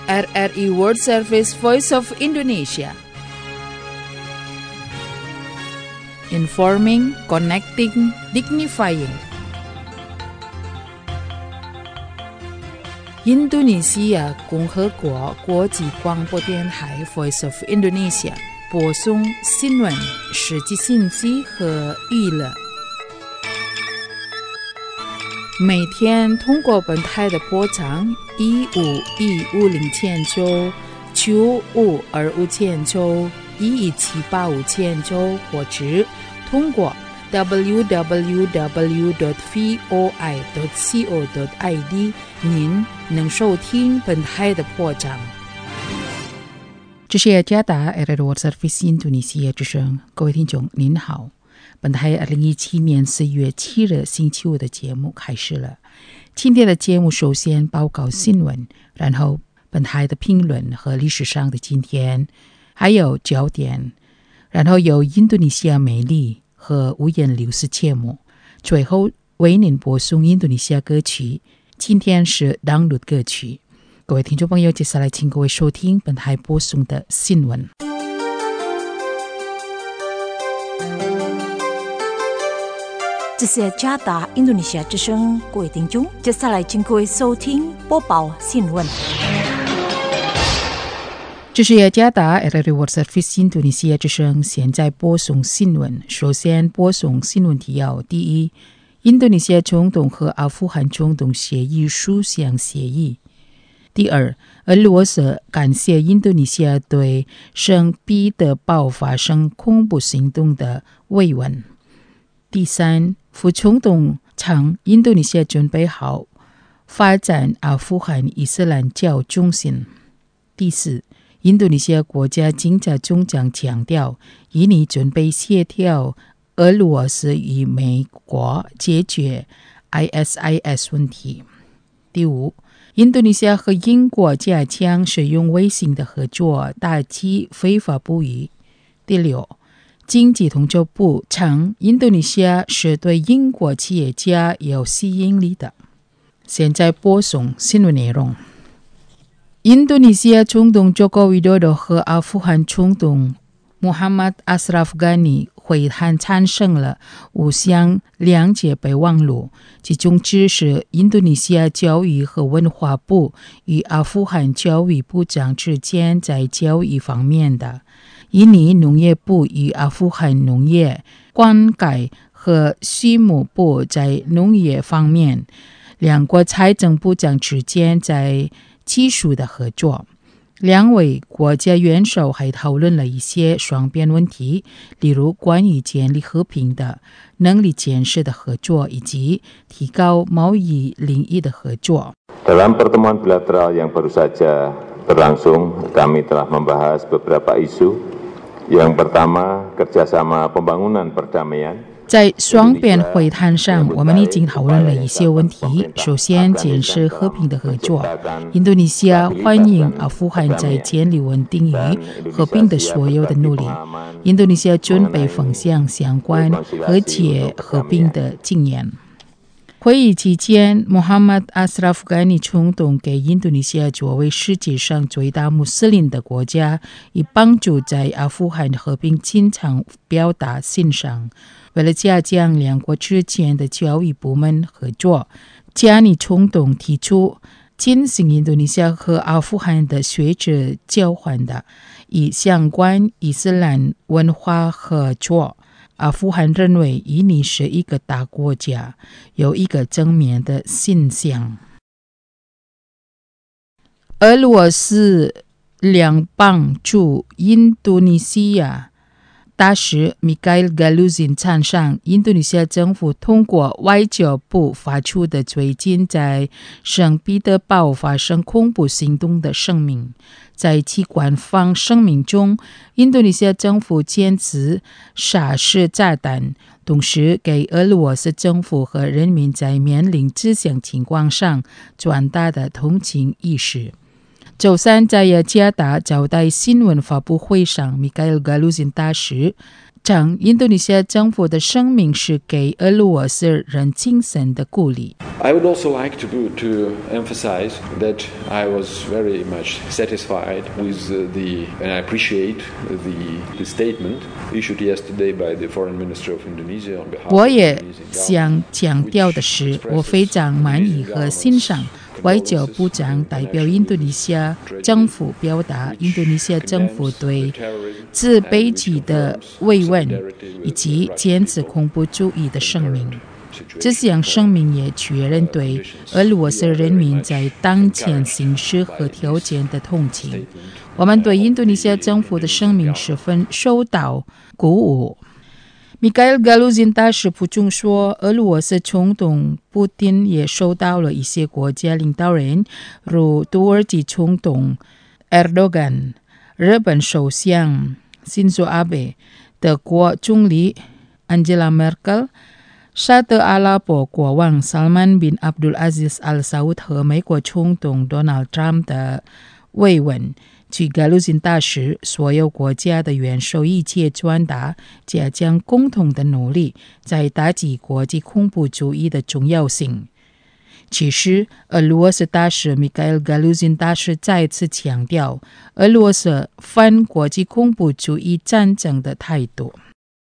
RRI World Service Voice of Indonesia. Informing, connecting, dignifying. Indonesia 共和国国际广播电台 Voice of Indonesia 播送新闻、实际信息和娱乐。每天通过本台的波长15150千兆、95250千兆、11785千兆，或者通过 www.voi.co.id 您能收听本台的波长。这是雅加达 RRI World Service Indonesia 之声，各位听众您好。本台2017年4月7日星期五的节目开始了。今天的节目首先报告新闻，然后本台的评论和历史上的今天，还有焦点，然后有印度尼西亚美丽和五颜六色节目，最后为您播送印度尼西亚歌曲。今天是当录歌曲。各位听众朋友，接下来请各位收听本台播送的新闻。 这是加达印度尼西亚之声，各位听众，接下来请各位收听播报新闻。 这是雅加达 RRI World Service 印度尼西亚之声，现在播送新闻。首先播送新闻提要：第一，印度尼西亚总统和阿富汗总统协议书相协议；第二，俄罗斯感谢印度尼西亚对圣彼得堡发生恐怖行动的慰问；第三，副总统称印度尼西亚准备好发展阿富汗伊斯兰教中心；第四，印度尼西亚国家警察总长强调，印尼准备协调俄罗斯与美国解决 ISIS 问题。第五，印度尼西亚和英国加强使用卫星的合作，打击非法捕鱼。第六，经济统筹部称印度尼西亚是对英国企业家有吸引力的。现在播送新闻内容。印度尼西亚总统Joko Widodo和阿富汗总统Muhammad Ashraf Ghani 会谈产生了互相谅解备忘录，其中指是印度尼西亚教育和文化部与阿富汗教育部长之间在教育方面的，印尼农业部与阿富汗农业、灌溉和畜牧部在农业方面，两国财政部长之间在技术的合作。两位国家元首还讨论了一些双边问题，例如关于建立和平的能力建设的合作，以及提高贸易领域的合作。 Dalam pertemuan bilateral yang baru saja berlangsung, kami telah membahas beberapa isu. Yang pertama, kerjasama pembangunan perdamaian. 在双边会谈上，我们已经讨论了一些问题。首先，建设和平的合作。印度尼西亚欢迎阿富汗在建立稳定与和平的所有的努力。印度尼西亚准备分享相关和解和平的经验。会议期间，穆罕默德·阿斯拉夫·甘尼总统给印度尼西亚作为世界上最大穆斯林的国家，以帮助在阿富汗和平进程表达欣赏。为了加强两国之间的教育部门合作，加尼总统提出进行印度尼西亚和阿富汗的学者交换的以相关伊斯兰文化合作。阿富汗认为印尼是一个大国家，有一个正面的现象。俄罗斯联邦驻印度尼西亚大使米盖尔·加鲁辛赞赏印度尼西亚政府通过外交部发出的最近在圣彼得堡发生恐怖行动的声明。在其官方声明中，印度尼西亚政府坚持杀死炸弹，同时给俄罗斯政府和人民在面临这项情况上转达的同情意识。周三在雅加达招待新闻发布会上，米盖尔·加鲁辛大使称印度尼西亚政府的声明是给俄罗斯人精神的鼓励。 I would also like to emphasize that I was very much satisfied with and I appreciate the statement issued yesterday by the Foreign Minister of Indonesia on behalf of 我也想强调的是，我非常满意和欣赏外交部长代表印度尼西亚政府表达印度尼西亚政府对自卑己的慰问以及坚持恐怖主义的声明。这项声明也确认对俄罗斯人民在当前形势和条件的同情。我们对印度尼西亚政府的声明十分受到鼓舞。米盖尔·加鲁金大使补充说，俄罗斯总统普丁也收到了一些国家领导人，如土耳其总统埃尔多甘、日本首相辛佐阿贝、德国总理安吉拉·梅尔克、沙特阿拉伯国王萨曼·宾·阿卜杜拉兹·阿萨乌特和美国总统 Donald Trump 的慰问。据加鲁金大使，所有国家的元首一切传达加强共同的努力，在打击国际恐怖主义的重要性。其实，俄罗斯大使米盖尔·加鲁金大使再次强调俄罗斯反国际恐怖主义战争的态度。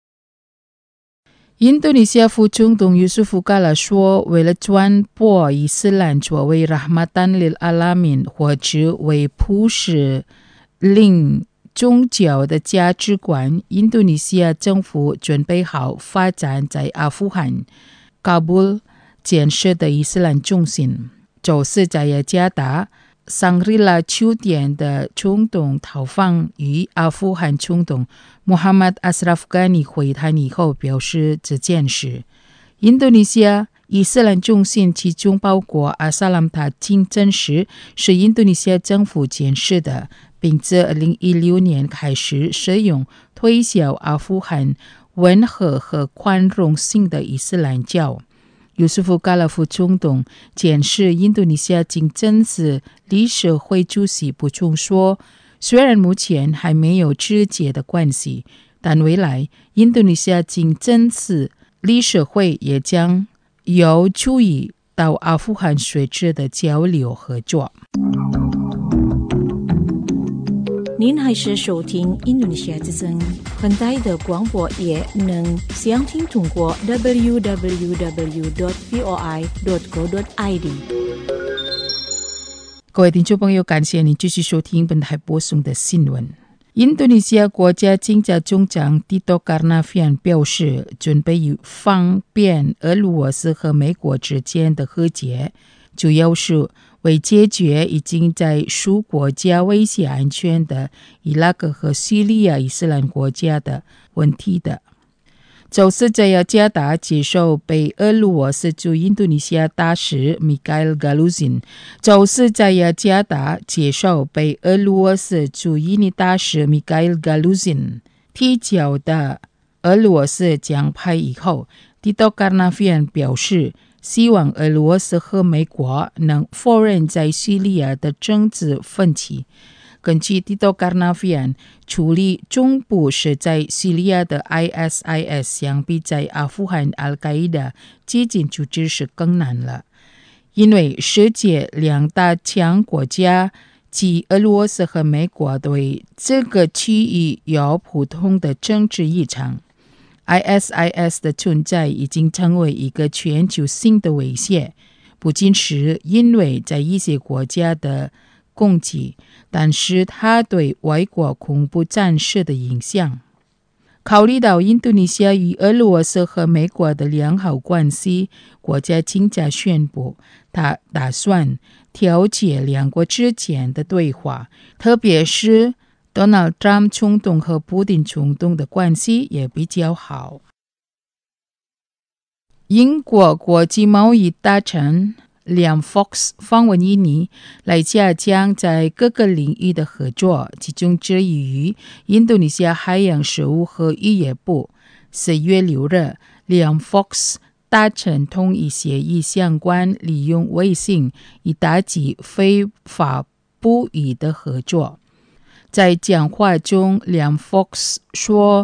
印度尼西亚副总统尤苏夫卡拉说，为了传播伊斯兰作为 Rahmatan lil Alamin 或者为普世令宗教的价值观，印度尼西亚政府准备好发展在阿富汗喀布尔建设的伊斯兰中心。周四在雅加达桑里拉酒店的总统讨访与阿富汗总统穆罕默德·阿斯拉夫甘尼会谈以后表示这件事。印度尼西亚伊斯兰中心其中包括阿萨兰塔清真寺，是印度尼西亚政府建设的，并自2016年开始使用推销阿富汗温和和宽容性的伊斯兰教。尤苏夫卡拉副总统监视印度尼西亚清真寺理事会主席补充说，虽然目前还没有直接的关系，但未来印度尼西亚清真寺理事会也将有助于到阿富汗随之的交流合作。 您还是收听印度尼西亚之声，本台的广播也能详听通过 www.voi.co.id。 各位听众朋友，感谢您继续收听本台播送的新闻。印度尼西亚国家警察总长蒂多·卡纳菲安表示，准备以方便俄罗斯和美国之间的和解，主要是为解决已经在数国家威胁安全的伊拉克和叙利亚伊斯兰国家的问题的。周四在雅加达接受被俄罗斯驻印度尼西亚大使米盖尔·加鲁金提交的俄罗斯奖牌以后，蒂多·卡纳菲安表示，希望俄罗斯和美国能否认在叙利亚的政治分歧。根据蒂多·卡纳菲安，处理中部是在叙利亚的 ISIS 相比在阿富汗 Al-Qaeda 激进组织是更难了，因为世界两大强国家即俄罗斯和美国对这个区域有普通的政治立场。ISIS 的存在已经成为一个全球性的威胁，不仅是因为在一些国家的攻击，但是它对外国恐怖战士的影响。考虑到印度尼西亚与俄罗斯和美国的良好关系，国家警察宣布，他打算调解两国之间的对话，特别是Donald Trump 总统和普丁总统的关系也比较好。英国国际贸易大臣Liam Fox 访问印尼，来加强在各个领域的合作，其中之一于印度尼西亚海洋事务和渔业部。4月6日 ，Liam Fox 达成同意协议，相关利用卫星以打击非法捕鱼的合作。在讲话中，Liam Fox 说，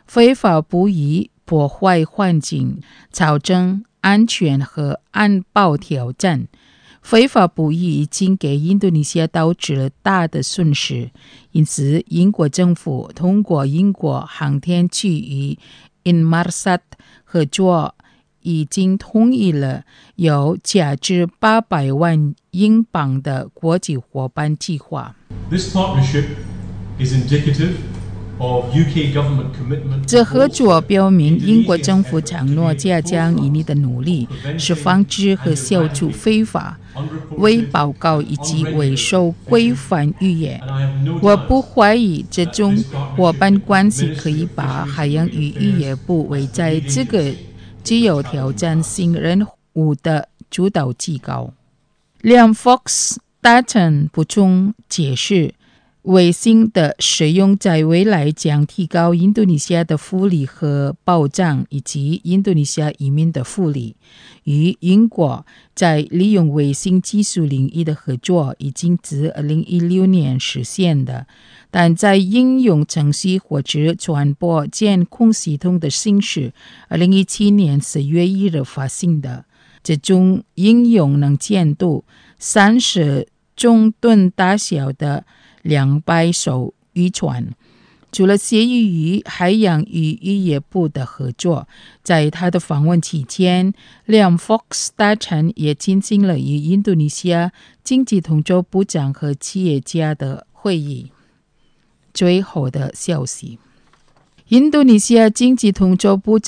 非法捕鱼破坏环境，造成安全和安保挑战。非法捕鱼已经给印度尼西亚导致了大的损失，因此英国政府通过英国航天局与 Inmarsat 合作，已经同意了有价值800万英镑的国际伙伴计划。 This partnership is indicative of UK government commitment. 这合作表明英国政府承诺加强印尼的努力，是防止和消除非法、未报告以及未受规范渔业。我不怀疑这种伙伴关系可以把海洋与渔业部为在这个具有挑战性任务的主导机构。Liam Fox 大臣补充解释，卫星的使用在未来将提高印度尼西亚的福利和保障，以及印度尼西亚移民的福利。与英国在利用卫星技术领域的合作已经自2016年实现的，但在应用程序或者传播监控系统的新是2017年4月1日发行的。这种应用能监督30中吨大小的200艘渔船。除了协议与海洋与渔业部的合作，在他的访问期间， Liam Fox 大臣也进行了与印度尼西亚经济统筹部长和企业家的会议。最后的消息，印度尼西亚经济统筹部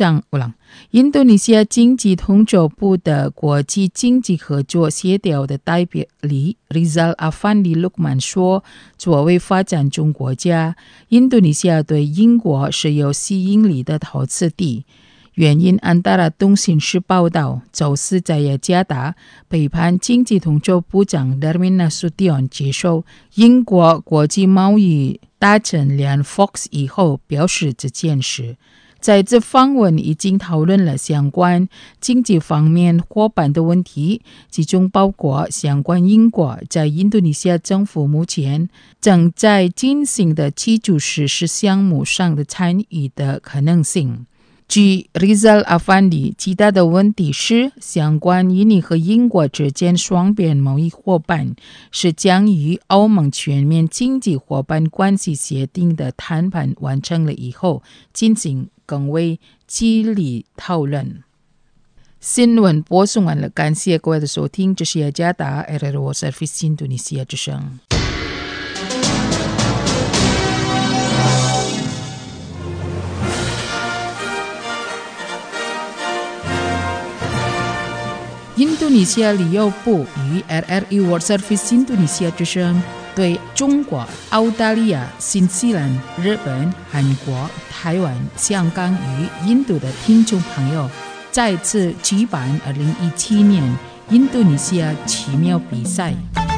的国际经济合作协调的代表里 Rizal Afandi Lukman 说，作为发展中国家，印度尼西亚对英国是有吸引力的投资地。原因安达拉通讯社报道，周四在雅加达，陪伴经济统筹部长 Darmin Nasution 接受英国国际贸易大臣 Liam Fox 以后表示这件事。在这访问已经讨论了相关经济方面伙伴的问题，其中包括相关英国在印度尼西亚政府目前正在进行的基础设施项目上的参与的可能性。据 Rizal Afandi， 其他的问题是相关印尼和英国之间双边贸易伙伴是将与欧盟全面经济伙伴关系协定的谈判完成了以后进行更为激烈讨论。新闻播送完了，感谢各位的收听，这是雅加达 RRO Service Indonesia 之声。印度尼西亚旅游部与 RRI World Service Indonesia 之声对中国、澳大利亚、新西兰、日本、韩国、台湾、香港与印度的听众朋友再次举办2017年印度尼西亚奇妙比赛。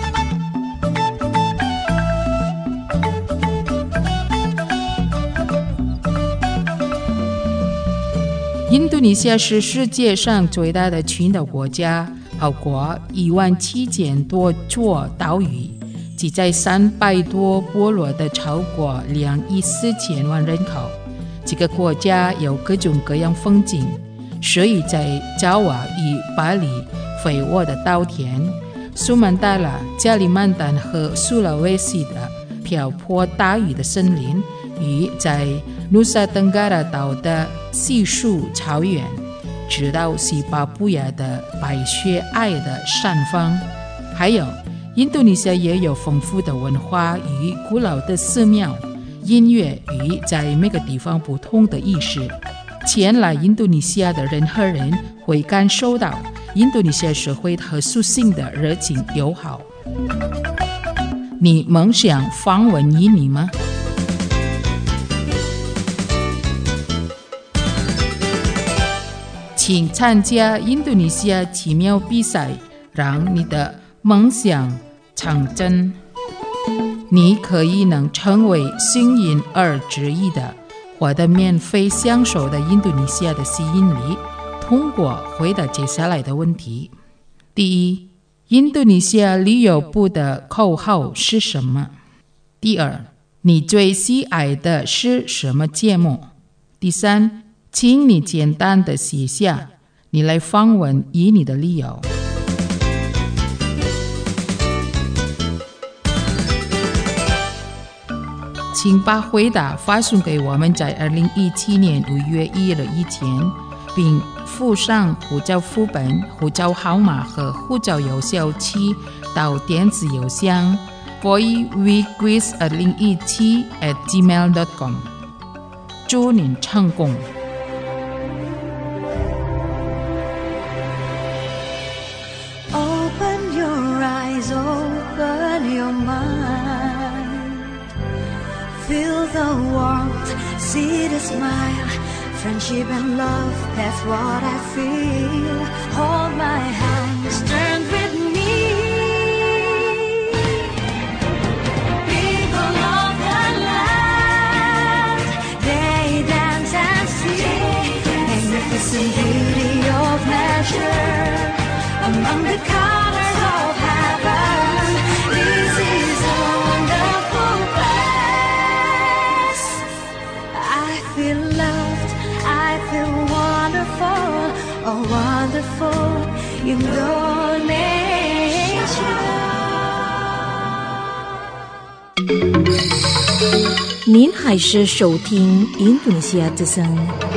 印度尼西亚是世界上最大的群岛国家，包括17000多座岛屿，即在300多部落的超过2亿4千万人口。这个国家有各种各样风景，所以在爪哇与巴厘、肥沃的稻田、苏曼达拉、加里曼丹和苏拉威西的瓢泼大雨的森林，与在努萨登嘎拉岛的稀树草原，直到西巴布亚的白雪皑的山峰，还有印度尼西亚也有丰富的文化与古老的寺庙、音乐与在每个地方不同的仪式。前来印度尼西亚的任何人会感受到印度尼西亚社会特殊性的热情友好。你梦想访问印尼吗？请参加印度尼西亚奇妙比赛，让你的梦想成真。你可以能成为幸运儿之一的，获得免费享受的印度尼西亚的吸引力。通过回答接下来的问题：第一，印度尼西亚旅游部的口号是什么？第二，你最喜爱的是什么节目？ 第三，请你简单的写下你来访问以你的理由。请把回答发送给我们在2017年5月1日以前，并附上护照副本、护照号码和护照有效期到电子邮箱 voiceweekquiz2017@gmail.com。 祝您成功。 Open your eyes, open your mind. Feel the warmth, see the smile. Friendship and love, that's what I feel. Hold my hands, turn with me. People of the land, they dance and sing. Magnificent beauty of nature, among the colors of heaven. This is a wonderful place. I feel loved, I feel wonderful, oh wonderful Indonesia. 您还是收听印度尼西亚之声。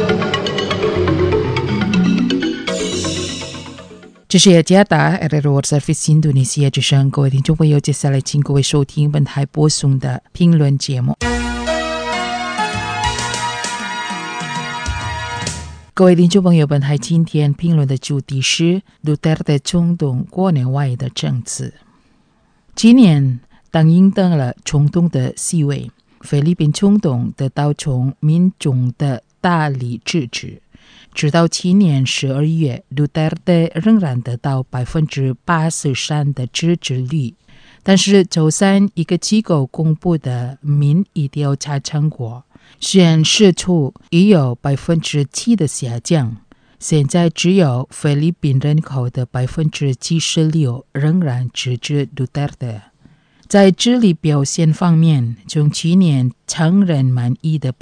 这是雅加达 World Service 印度尼西亚之声，各位听众朋友，接下来请各位收听本台播送的评论节目。各位听众朋友，本台今天评论的主题是杜特尔特总统国内外的政治。今年当赢得了总统的席位，菲律宾总统得到从民众的大力支持。直到今年12月，杜特尔特仍然得到83%的支持率。但是周三一个机构公布的民意调查成果显示出已有7%的下降，现在只有菲律宾人口的76%仍然支持杜特尔特。在智力表现方面，从去年成人满意的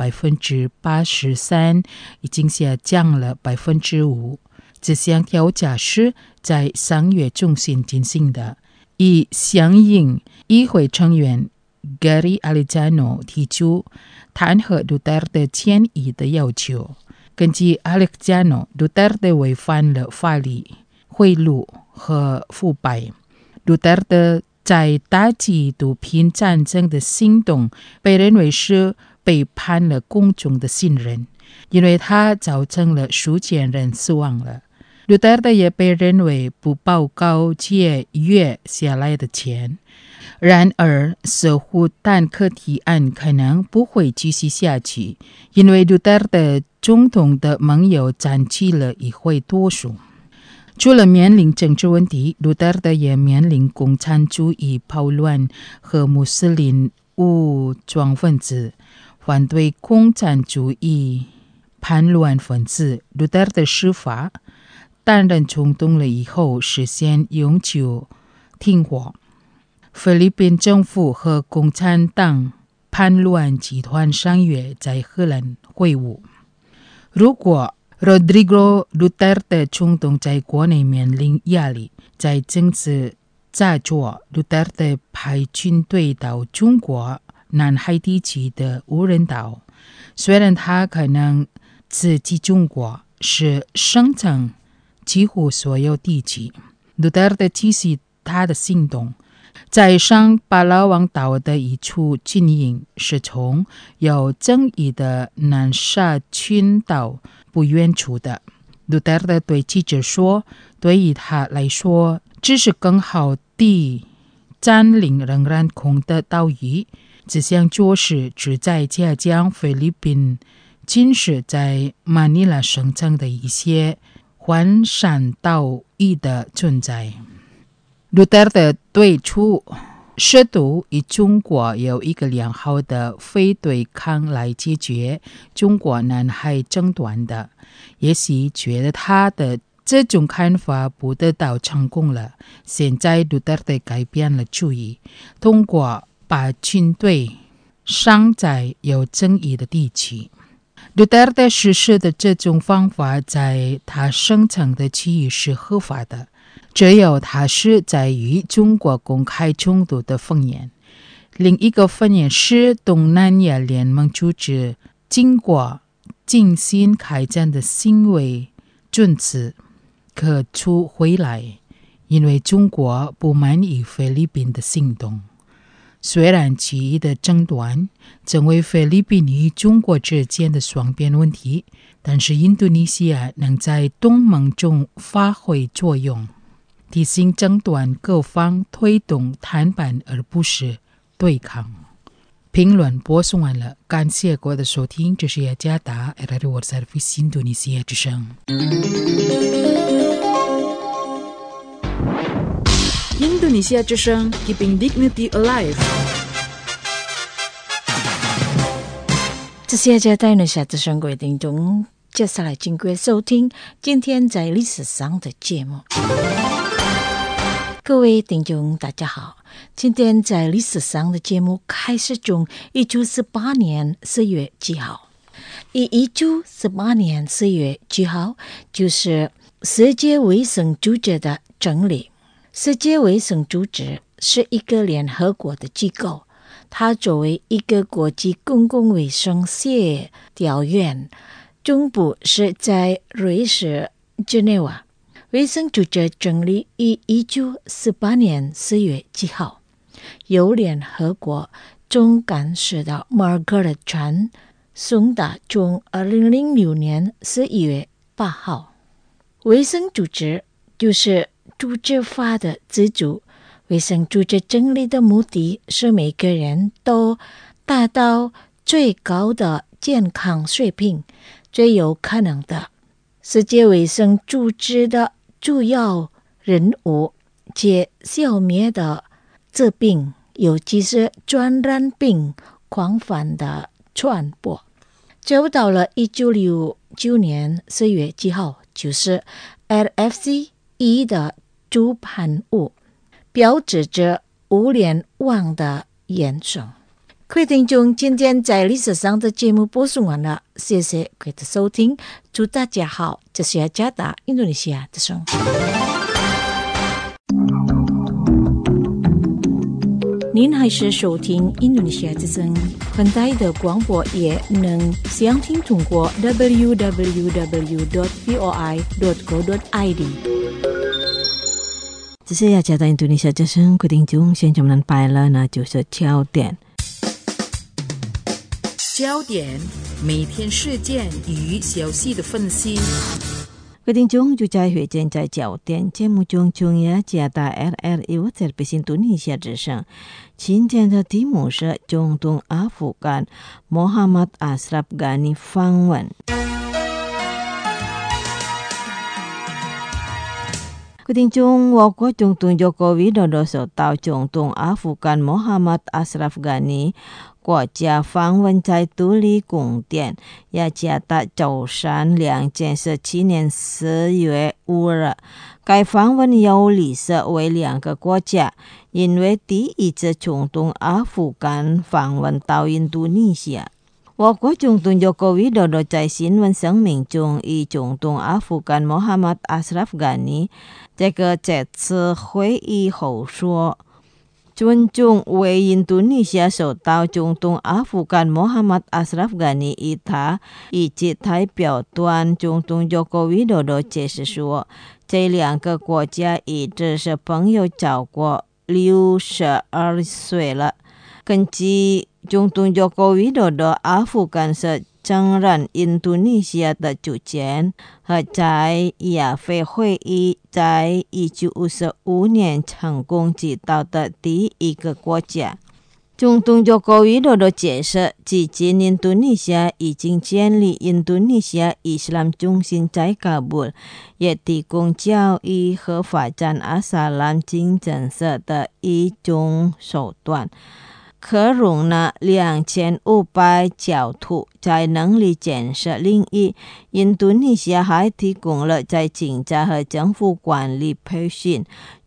83%已经下降了5%。这项调查是在3月中旬进行的，以响应议会成员 Gary Alejano 提出弹劾杜特尔特迁移的要求。根据 Alejano， 杜特尔特违反了法律、贿赂和腐败。杜特尔特在打击毒品战争的行动被认为是背叛了公众的信任，因为他造成了数千人死亡了。杜特尔特也被认为不报告节约下来的钱。然而，似乎坦克提案可能不会继续下去，因为杜特尔特总统的盟友占据了议会多数。除了面临政治问题，杜特尔特也面临共产主义暴乱和穆斯林武装分子、反对共产主义叛乱分子。杜特尔特施法担任总统了以后，实现永久停火。菲律宾政府和共产党叛乱集团上月在荷兰会晤。如果Rodrigo Duterte 总统在国内面临压力，在政治炸作，Duterte 派军队到中国南海地区的无人岛。虽然他可能刺激中国，是生成几乎所有地区。Duterte 继续他的行动，在上巴拉望岛的一处军营，是从有争议的南沙群岛不远处的。杜特尔特对记者说，对于他来说，只是更好地占领仍然空的岛屿。这项措施旨在加强菲律宾军事在马尼拉生成的一些环山岛屿的存在。杜特尔特对出试图与中国有一个良好的非对抗来解决中国南海争端的，也许觉得他的这种看法不得到成功了。现在杜特尔特改变了主意，通过把军队上在有争议的地区。 Duterte 实施的这种方法在他声称的区域是合法的，只有他是在与中国公开冲突的风言。另一个风言是东南亚联盟组织经过进行开战的行为准则可出回来，因为中国不满意菲律宾的行动。虽然其的争端成为菲律宾与中国之间的双边问题，但是印度尼西亚能在东盟中发挥作用，提醒争端各方推动谈判而不是对抗。评论播送完了，感谢各位的收听，这是雅加达 RRI World Service 印度尼西亚之声。印度尼西亚之声 Keeping Dignity Alive。 这是雅加达印度尼西亚之声各位听众，接下来请各位收听今天在历史上的节目。各位听众大家好，今天在历史上的节目开始从1948年4月7号。1948年4月7号就是世界卫生组织的成立。世界卫生组织是一个联合国的机构，它作为一个国际公共卫生协调院，总部是在瑞士日内瓦。卫生组织成立于1948年4月7号，由联合国总干事的 Margaret Chan 送达从2006年11月8号。卫生组织就是组织法的支柱，卫生组织成立的目的是每个人都达到最高的健康水平，最有可能的。世界卫生组织的主要任务即消灭的疾病，尤其是传染病广泛的传播。就到了1969年4月7号，就是 RFC-1 的主盘物，标志着互联网的延伸。各位听众，今天在历史上的节目播送完了，谢谢各位的收听，祝大家好，这是雅加达印度尼西亚之声。您还是收听印度尼西亚之声宽带的广播，也能详听通过 www.voi.co.id。这是雅加达印度尼西亚之声，各位听众，现在我们拜了，那就是焦点。 焦点，每天事件与消息的分析。 各位听众，就在会见在焦点节目中，从雅加达 RRI World Service 印度尼西亚之声，今天的题目是总统阿富汗穆罕默德·阿什拉夫·甘尼访问。各位听众，我国总统Joko Widodo受到总统阿富汗穆罕默德·阿什拉夫·甘尼国家访问在独立宫殿雅加达舟山2017年4月5日。该访问有历史为两个国家，因为第一次总统阿富汗访问到印度尼西亚。我国总统Joko Widodo在新闻声明中以总统阿富汗穆罕默德·阿什拉夫·甘尼这次会议后说，尊重为印度尼西亚受到总统阿富汗穆罕默德·阿什拉夫·甘尼以他以及代表团总统Joko Widodo解释说，这两个国家一直是朋友超过62岁了。根据总统Joko Widodo，阿富汗是承认印度尼西亚的主权和在亚非会议在1955年成功指导的第一个国家。总统Joko Widodo解释，至今印度尼西亚已经建立印度尼西亚伊斯兰中心在喀布尔，也提供教育和发展阿萨兰清真寺的一种手段，可容纳2500教徒。在能力建设领域，印度尼西亚还提供了在警察和政府管理培训、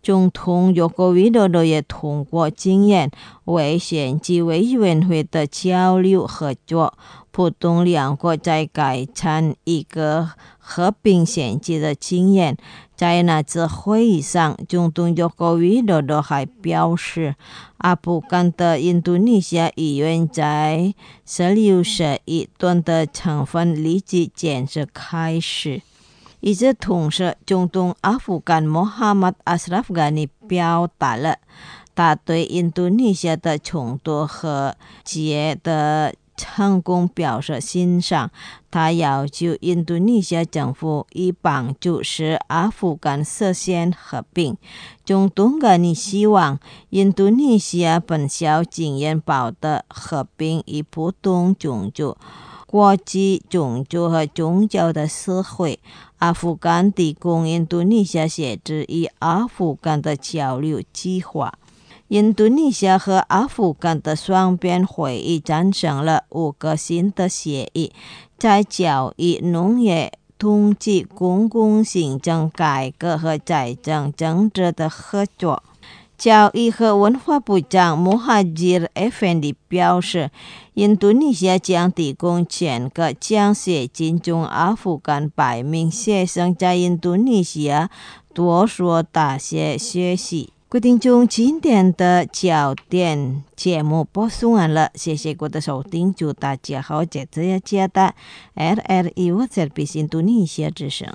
总统约翰维多多也通过经验为选举委员会的交流合作，普通两国在改善一个和平选举的经验。在那次会议上，总统约翰维多多还表示，阿富汗的印度尼西亚议员在1611吨的成分立即建设开始。与此同时，总统阿富汗穆罕默德·阿什拉夫·甘尼表达了他对印度尼西亚的冲突和解的成功表示欣赏。他要求印度尼西亚政府以帮助使阿富汗实现和平。总统甘尼希望印度尼西亚本校经验保的和平与不同种族、国际种族和宗教的社会。阿富汗提供印度尼西亚协助与阿富汗的交流计划。印度尼西亚和阿富汗的双边会议赞成了5个新的协议，在教育、农业、统计、公共行政改革和财政政治的合作。教育和文化部长穆哈吉尔·埃芬迪表示，印度尼西亚将提供全额奖学金中阿富汗100名学生在印度尼西亚多所大学学习。各位听众，今天的焦点节目播送完了，谢谢各位的收听，祝大家好，这次要接到 RRI World Service 印度尼西亚之声。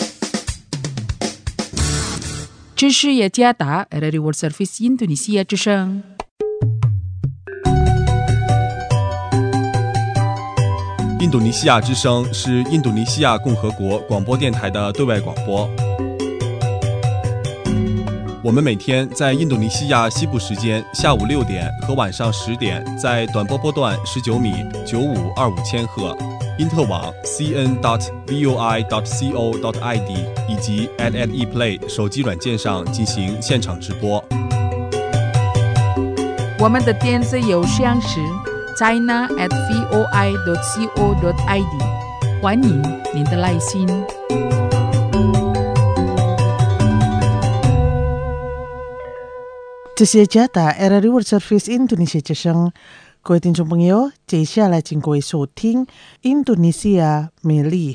这是雅加达 RRI World Service 印度尼西亚之声。 印度尼西亚之声是印度尼西亚共和国广播电台的对外广播。我们每天在印度尼西亚西部时间下午6点和晚上10点，在短波波段19米9525千赫、因特网 cn.voi.co.id 以及 RRI Play 手机软件上进行现场直播。 我们的电子邮箱是 china@voi.co.id， 欢迎您的来信。 这是加达 RRI World Service 印度尼西亚之声，各位听众朋友，接下来请各位收听印度尼西亚美丽。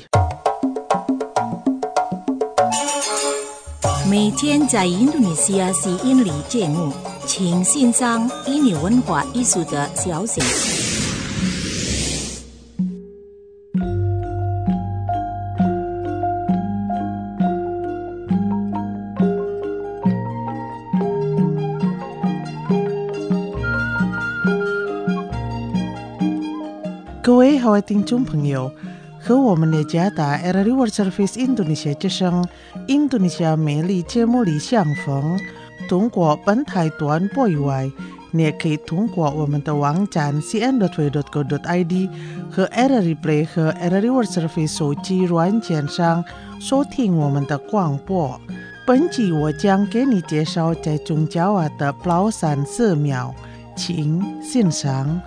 每天在印度尼西亚是印尼节目，请欣赏印尼文化艺术的消息。 各位好，听众朋友，和我们的加达 RRI World Service 印度尼西亚之声印度尼西亚美丽节目里相逢。通过本台短波以外，你也可以通过我们的网站 cn.voi.co.id 和 RRI Play 和 RRI World Service 手机软件上收听我们的广播。本集我将给你介绍在中加瓦的宝山寺庙，请欣赏。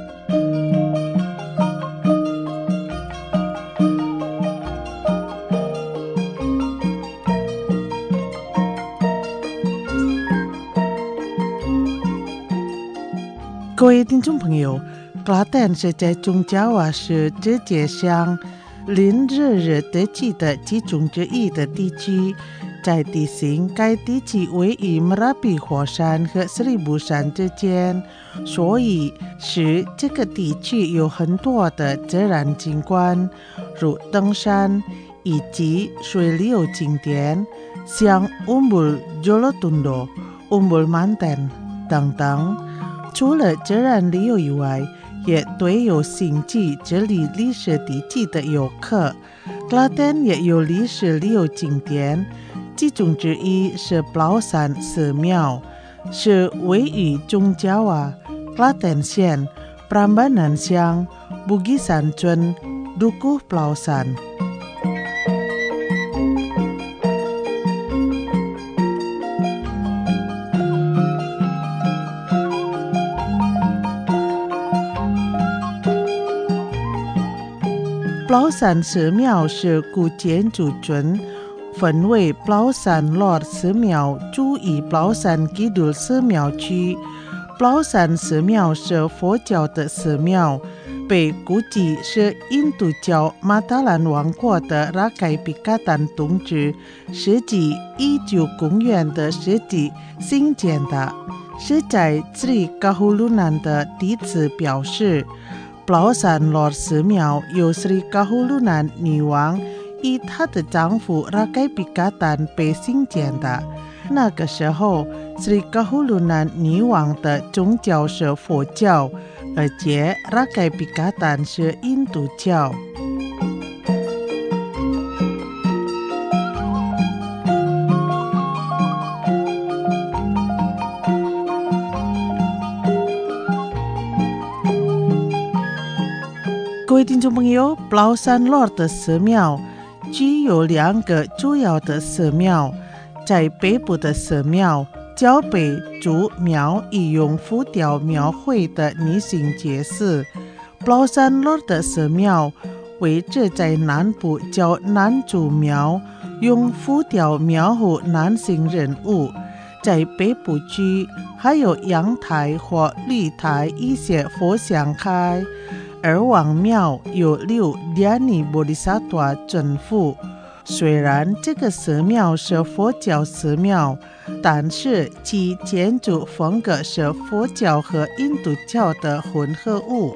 各位听众朋友，格拉丹是在中加瓦是世界上邻日德基的其中之一的地区。在地形，该地区位于马拉比火山和斯里布山之间，所以使这个地区有很多的自然景观，如登山以及水旅游景点，像Umbul Jolotundo、Umbul Mantan 等等。除了自然旅游以外，也对有兴趣这里历史地区的游客。格拉丹也有历史旅游景点，其中之一是宝山寺庙，是位于中加瓦格拉丹县Prambanan乡Bugisan村Dukuh宝山。宝山寺庙是古建筑群分为宝山洛寺庙主与宝山基督寺庙区。宝山寺庙是佛教的寺庙，被估计是印度教马达兰王国的拉盖比嘎丹统治世纪19公元的世纪兴建的。是在Sri Kahulunan的弟子表示，宝山洛寺庙由Sri Kahulunan女王以她的丈夫拉盖比嘎丹被兴建的。那个时候Sri Kahulunan女王的宗教是佛教，而且拉盖比嘎丹是印度教。各位听众朋友，宝山洛的寺庙具有2个主要的寺庙，在北部的寺庙较北主庙以用浮雕描绘的女性角色，宝山洛的寺庙位置在南部较南主庙用浮雕描绘男性人物。在北部区还有阳台或绿台一些佛像开，而王庙有6莲尼菩提萨埵尊佛。虽然这个寺庙是佛教寺庙，但是其建筑风格是佛教和印度教的混合物。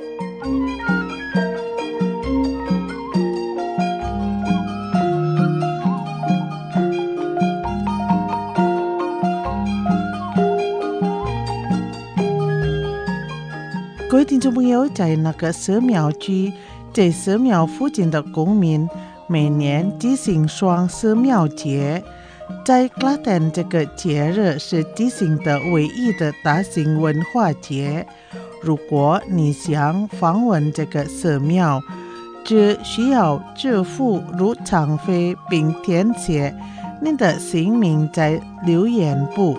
各位听众朋友，在那个寺庙区，在寺庙附近的公民每年举行双寺庙节。在Klaten这个节日是举行的唯一的大型文化节。如果你想访问这个寺庙，只需要支付入场费并填写你的姓名在留言簿。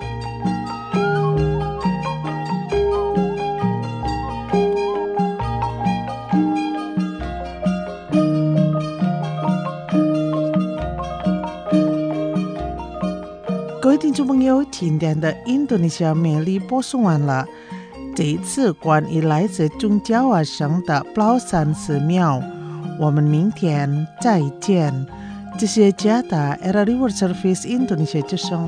各位听众朋友，今天的印度尼西亚美丽播送完了。这一次关于来自中焦瓦省的宝山寺庙，我们明天再见。这是加达 RRI World Service Indonesia 之声。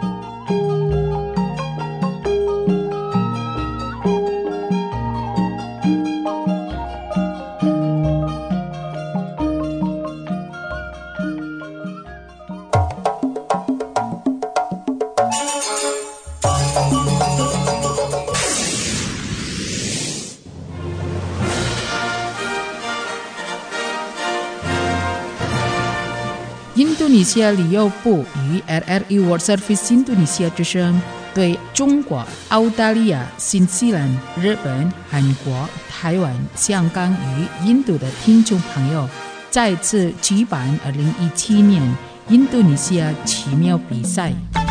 印度尼西亚旅游部与 RRI World Service 印度尼西亚之声对中国、澳大利亚、新西兰、日本、韩国、台湾、香港与印度的听众朋友再次举办2017年印度尼西亚奇妙比赛。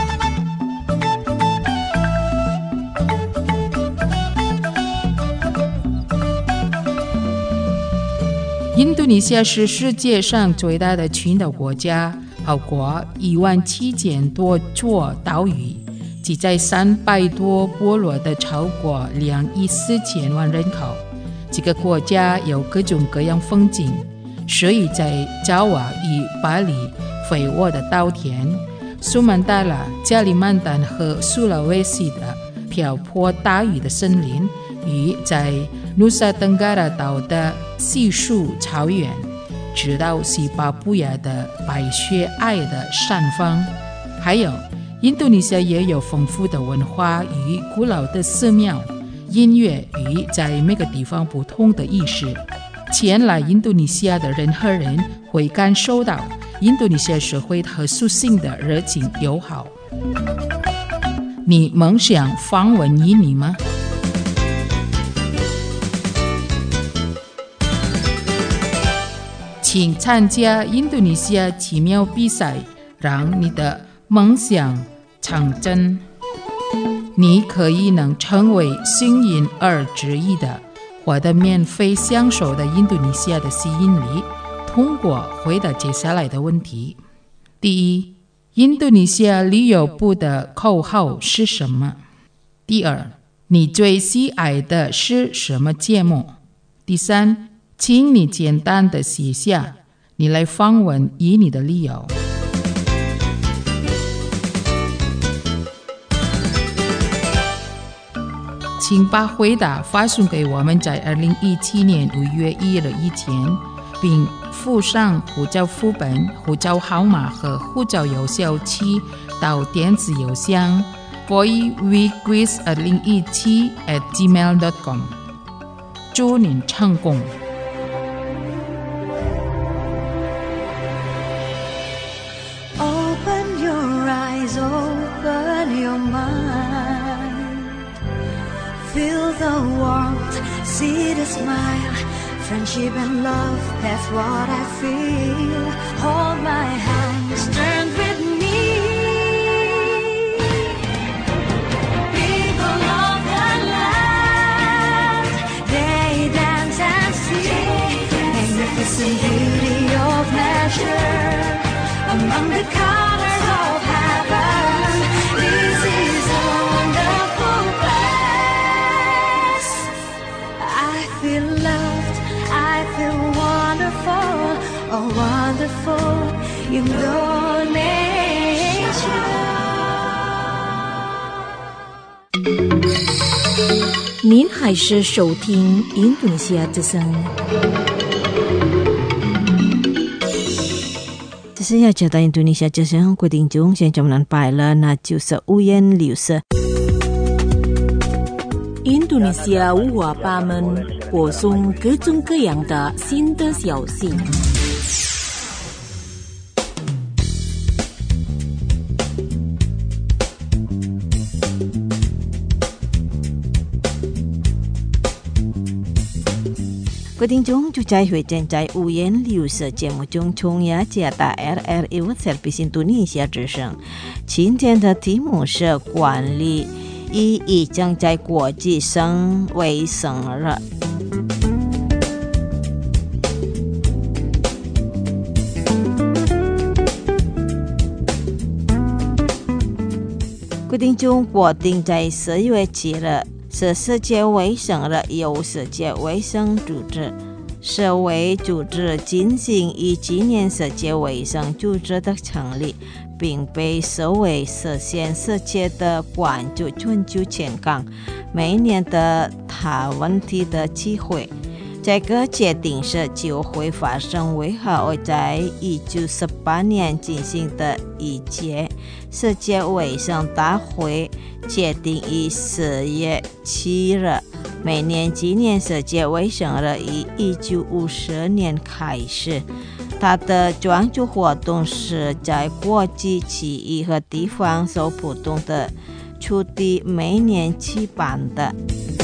印度尼西亚是世界上最大的群岛国家，包括17000多座岛屿，即在300多部落的超过2亿4千万人口。这个国家有各种各样风景，所以在爪哇与巴里、肥沃的稻田、苏曼达拉、加里曼丹和苏拉威西的瓢泼大雨的森林，与在努萨登嘎拉岛的稀树草原，直到西巴布亚的白雪皑的山峰，还有印度尼西亚也有丰富的文化与古老的寺庙、音乐与在每个地方不同的意识。前来印度尼西亚的任何人会感受到印度尼西亚社会和属性的热情友好。你梦想访问印尼吗？请参加印度尼西亚奇妙比赛，让你的梦想成真。你可以能成为幸运儿之一的，获得免费享受的印度尼西亚的吸引力。通过回答接下来的问题。 第一，印度尼西亚旅游部的口号是什么？第二，你最喜爱的是什么节目？第三，请你简单的写下你来访问印尼的理由。请把回答发送给我们在2017年5月1日以前，并附上护照副本、护照号码和护照有效期到电子邮箱 voiweekquiz2017@gmail.com。祝您成功！ Open your eyes, open your mind. Feel the warmth, see the smile. Friendship and love, that's what I feel. Hold my hands, turn with me. People of the land, they dance and sing. Magnificent beauty of nature, among the colors of heaven. This is a wonderful place. I feel loved, I feel wonderful, oh wonderful Indonesia. 您还是收听印度尼西亚之声。这是要讲到印度尼西亚之声规定中，现在我们摆了，那就是五颜六色。印度尼西亚五花八门，播送各种各样的新的消息。各位听众，就在会正在五颜六色节目中从雅加达 RRI Service 印度尼西亚之声。今天的题目是管理已经在国际上卫生了。各位听众，国定在4月7日。是世界卫生日，由世界卫生组织、世卫组织进行以纪念世界卫生组织的成立，并被视为实现世界的关注全球健康每年的大问题的机会。这个决定是就会发生为何在1918年进行的一届世界卫生大会决定以4月7日每年纪念世界卫生日，以1950年开始。它的专注活动是在国际区域和地方所不同的处地每年举办的。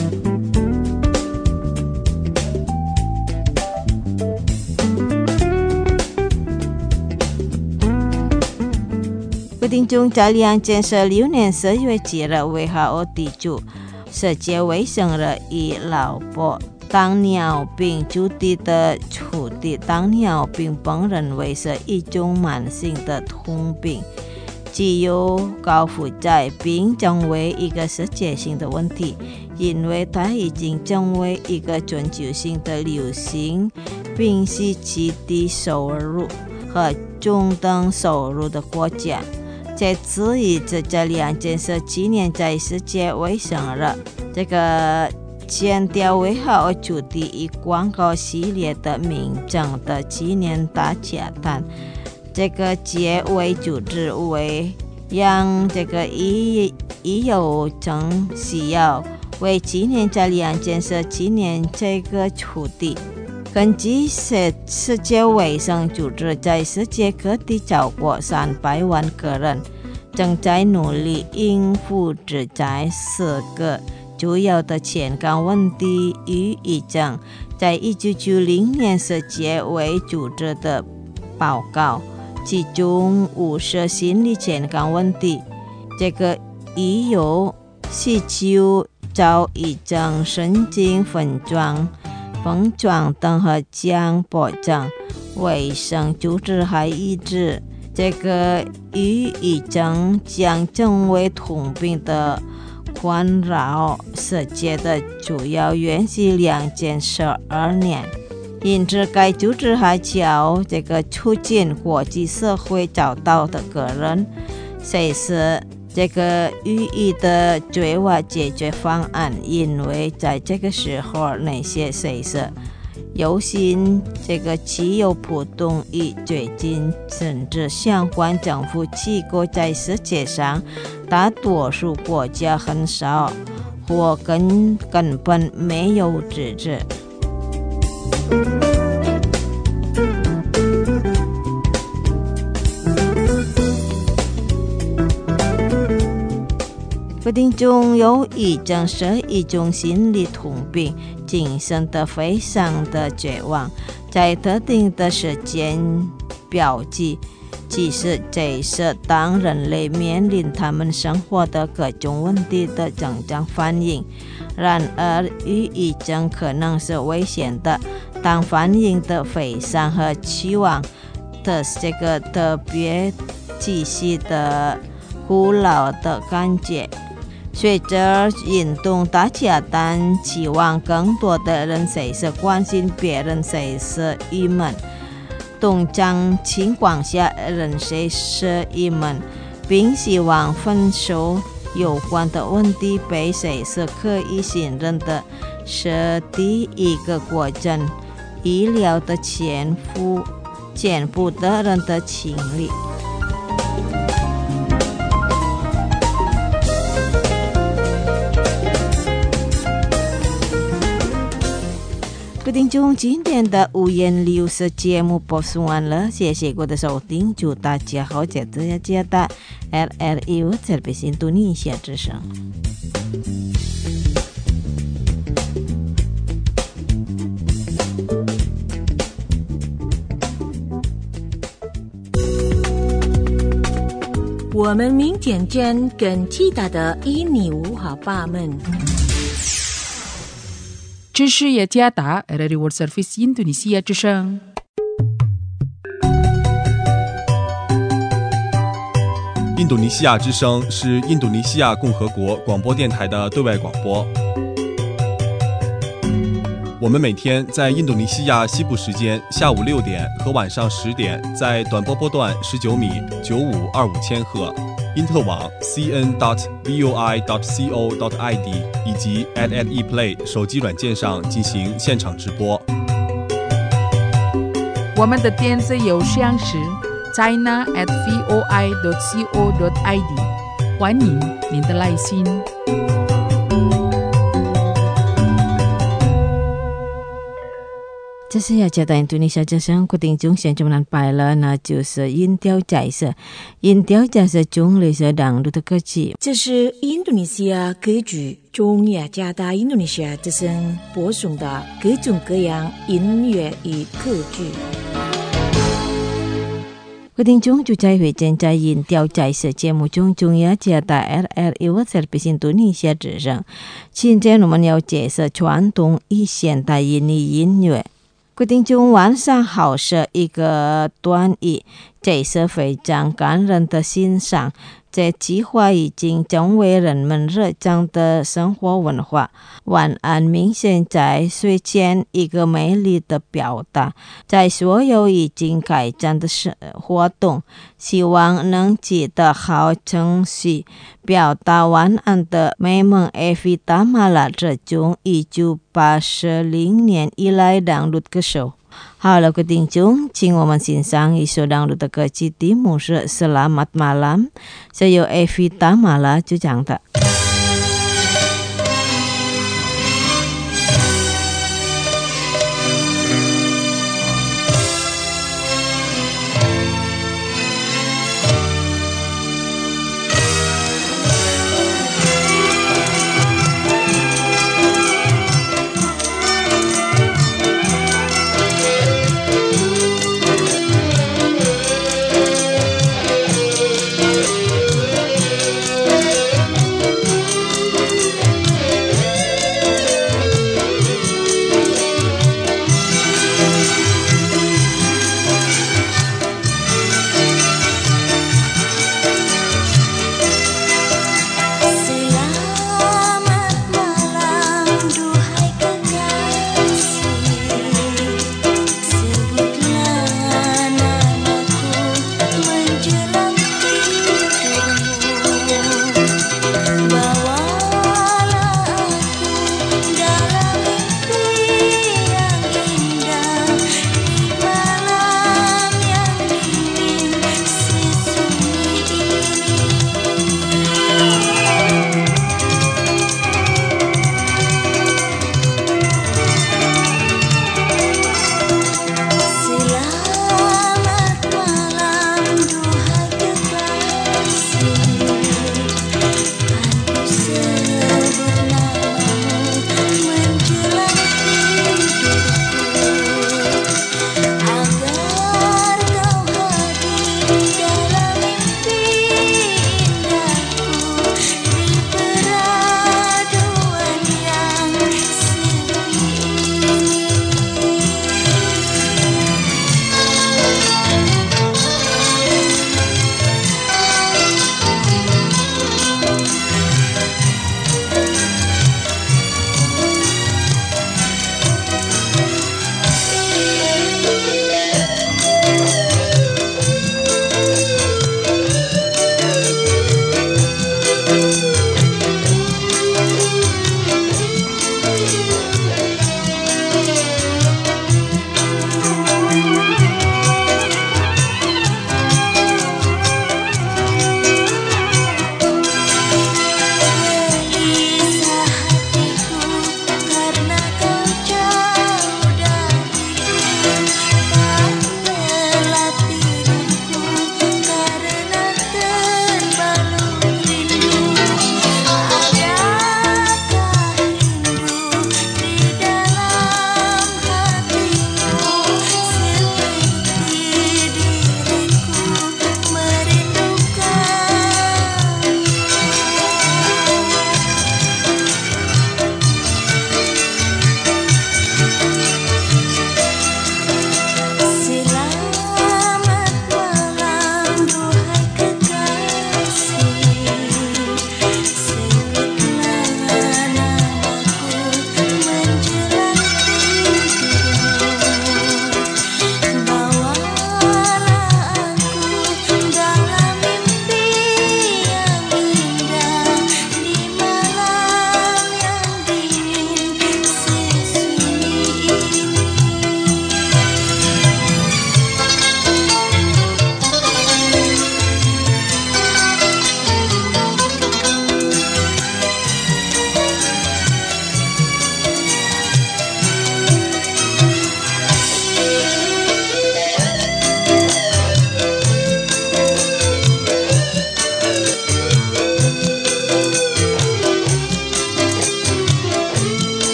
听众，在2016年4月7日WHO提出世界卫生日，以老婆糖尿病主题的处理糖尿病被认为是一种慢性的痛病，具有高负载，并成为一个世界性的问题，因为它已经成为一个全球性的流行，并是极低收入和中等收入的国家。这至于在2017年在世界卫生日，这个强调WHO主题以广告系列的名称的纪念大家谈。这个世卫组织为让这个已有成需要为纪念在2017年这个主题。根据世界卫生组织，在世界各地超过300万个人正在努力应付这4个主要的健康问题与已经在1990年世界卫组织的报告，其中50心理健康问题。这个已有需求遭已经神经症状等和将保障卫生组织还一直这个抑郁症将成为通病的困扰世界的主要原因2012年，因此该组织还叫这个促进国际社会找到的个人，谁是这个抑郁的最佳解决方案，因为在这个时候那些谁是游行这个自由普通与最近甚至相关政府机构在世界上大多数国家很少或根本没有制止。决定中忧郁症是一种心理通病，精神的非常的绝望，在特定的时间标记，即使这是当人类面临他们生活的各种问题的正常反应。然而抑郁症可能是危险的，当反应的非常和期望的这个特别仔细的古老的感觉。随着运动大家但期望更多的人谁是关心别人谁是郁闷，通常情况下人谁是郁闷，并希望分手有关的问题被谁是可以信任的，是第一个过程，医疗的全部的人的情理。各位听众，今天的五颜六色节目播送完了，谢谢各位的收听，祝大家好，这次接到 RRU 特别新度尼西亚之声。我们明天见更其他的印尼五好爸们。 这是雅加达 RRI World Service Indonesia 之声。 印度尼西亚之声是印度尼西亚共和国广播电台的对外广播。我们每天在印度尼西亚西部时间下午6点和晚上10点，在短波波段19米9525千赫，因特网 cn.voi.co.id 以及 @ePlay 手机软件上进行现场直播。 我们的电子邮箱是 china@voi.co.id， 欢迎您的来信。 这是雅加达印度尼西亚之声，各位听众现在们拜了，那就是音调在色，音调在色中类似当路的歌曲。这是印度尼西亚歌剧中雅加达印度尼西亚之声播送的各种各样音乐与歌剧。各位听众，就在会见在音调在色节目中，中雅加达 RRI World Service 印度尼西亚之声。今天我们要介绍传统与现代印尼音乐。各位听众，晚上好是一个短语，这是非常感人的欣赏。这计划已经成为人们日常的生活文化。晚安明显在睡前一个美丽的表达，在所有已经开展的活动，希望能记得好程序表达晚安的美梦。Evi Tamala 这种1980年以来当录歌手。好了，各位听众，请我们欣赏一首当录的歌曲，题目是 Selamat Malam， 是由 Evi Tamala 主唱的。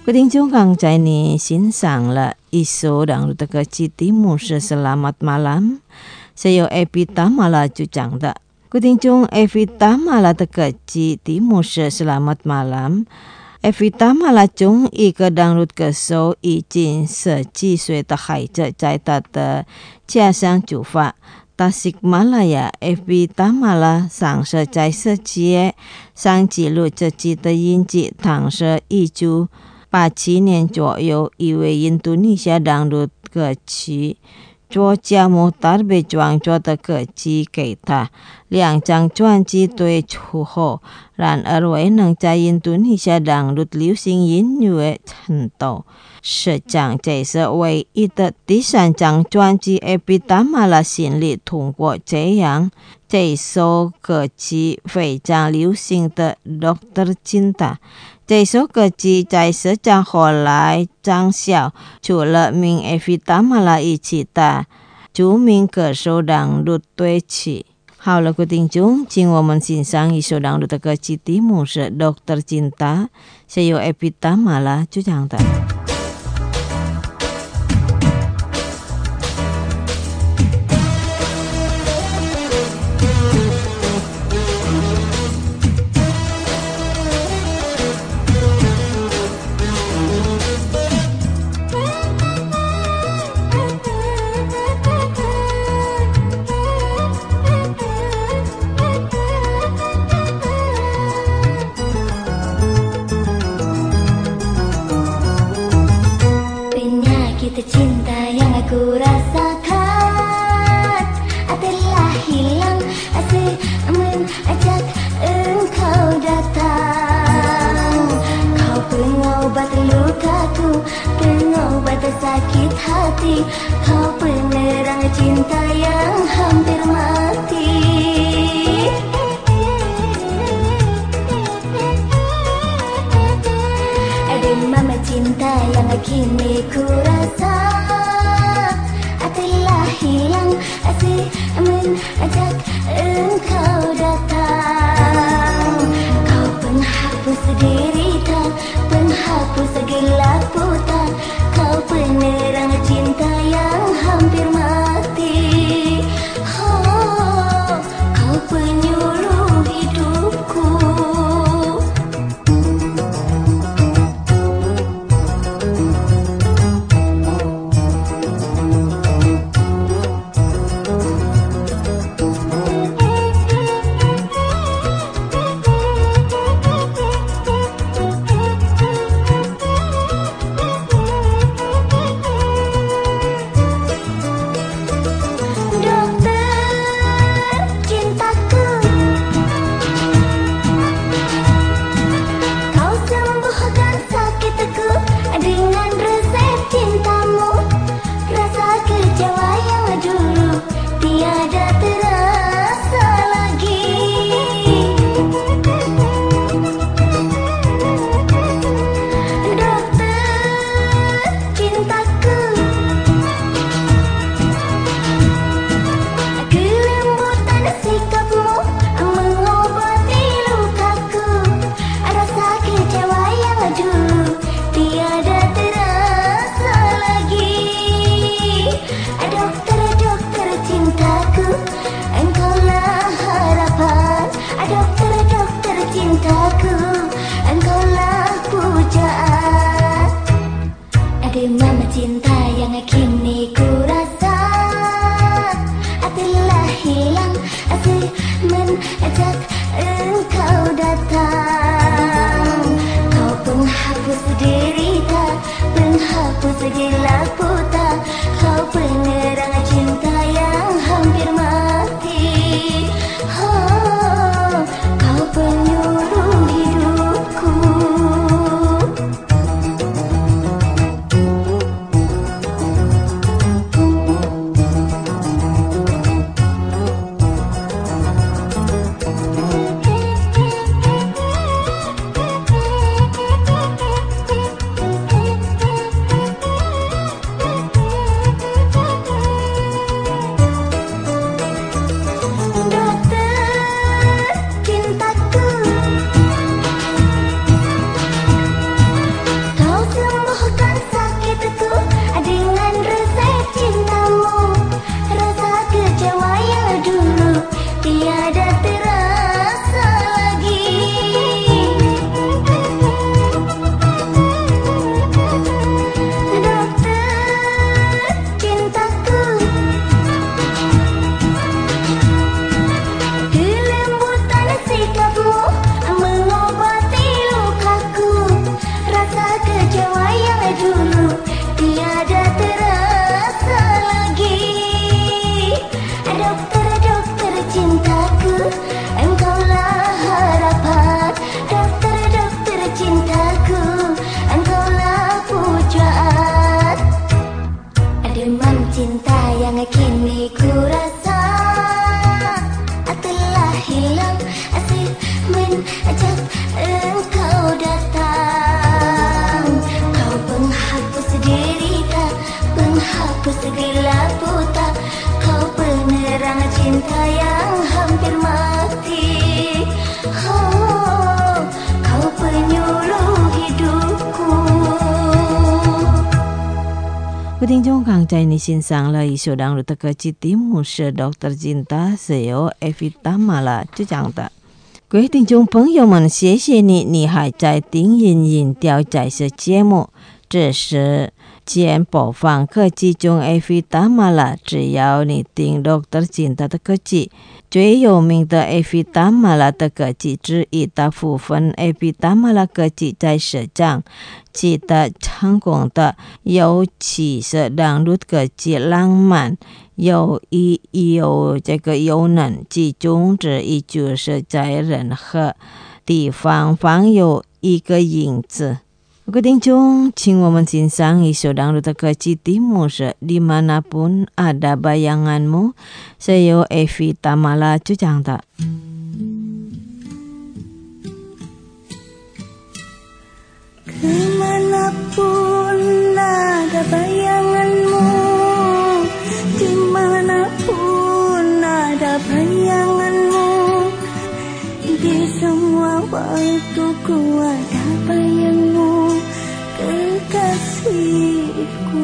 各位听众刚才你欣赏了一首dangdut的歌曲，题目是 Selamat Malam， 是由 Evi Tamala 主唱的。各位听众 Evi Tamala 的歌曲题目是 Selamat Malam。Evi Tamala 中一个dangdut歌手，已经17岁的孩子，在他的家乡出发。Tasikmalaya Evi Tamala 上是在17月上记录自己的印记，当时1987年左右，一位印度尼西亚dangdut歌曲作家Mohtar被创作的歌曲给他，2张专辑推出后，然而未能在印度尼西亚dangdut流行音乐程度。实际这是唯一的第3张专辑 Evi Tamala 心里通过，这样这首歌曲非常流行的 Dr. Cinta。这首歌曲在市场后来畅销，除了名 Evi Tamala 以及的著名歌手dangdut对曲。好了，各位听众，请我们欣赏一首dangdut的歌曲，题目是 Dr. Cinta， 是由 Evi Tamala 主唱的。 cinta yang hampir mati. Oh, kau penyuluh hidupku. 各位听众刚才你欣赏了一首朗读的歌曲，题目是 Dr. Cinta 是由 Evie Tamala 主讲的。各位听众朋友们，谢谢你还在听音调在这节目。这是先播放歌曲中 Evie Tamala， 只要你听 Dr. Cinta 的歌曲，最有名的 Evie Tamala 的歌曲之一，大部分 Evie Tamala 歌曲在市场取得成功的，尤其是朗读歌曲浪漫有这个有能，其中之一就是在任何地方放有一个影子。各位听众，请我们欣赏一首朗读的歌曲，题目是 Dimanapun Ada Bayanganmu， 是由 Evie Tamala 主讲的。 Kemanapun ada bayanganmu, dimanapun ada bayanganmu, di semua waktuku ada bayangmu, kekasihku.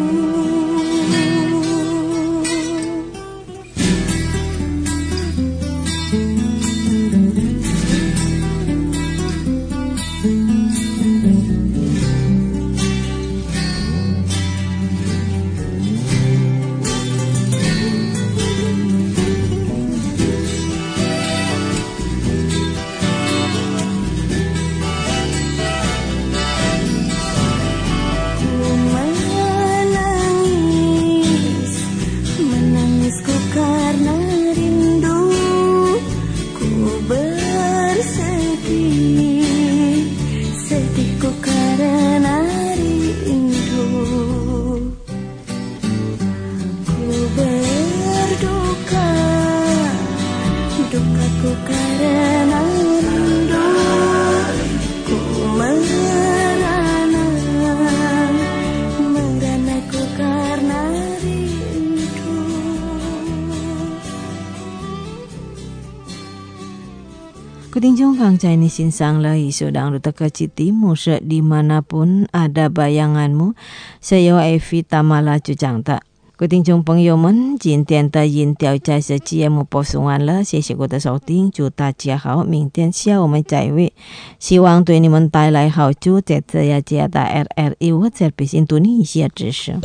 各位听众刚才你欣赏了一首朗读的歌曲，题目是 Dimanapun Ada Bayanganmu， 是由 Evie Tamala 主讲的。各位听众朋友们，今天的音调在这节目播送完了，谢谢各位的收听，祝大家好，明天下午我们再会，希望对你们带来好处。这次要加大 RRI Service Indonesia 知识。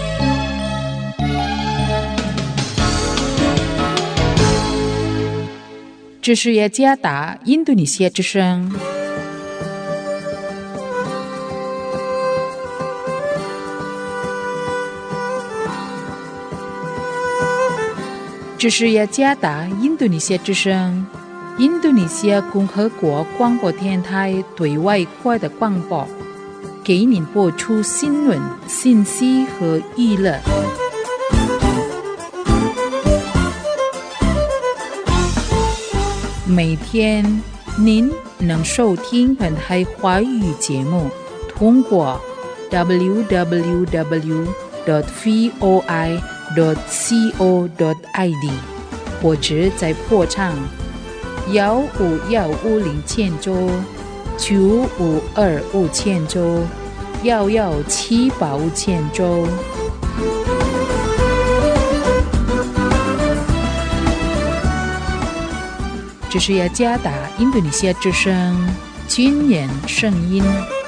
这是雅加达印度尼西亚之声。这是雅加达印度尼西亚之声，印度尼西亚共和国广播电台对外国的广播，给您播出新闻、信息和娱乐。每天您能收听本台华语节目，通过 www.voi.co.id 或者在波长15150兆、9525兆、11785兆。这是雅加达印度尼西亚之声军人声音。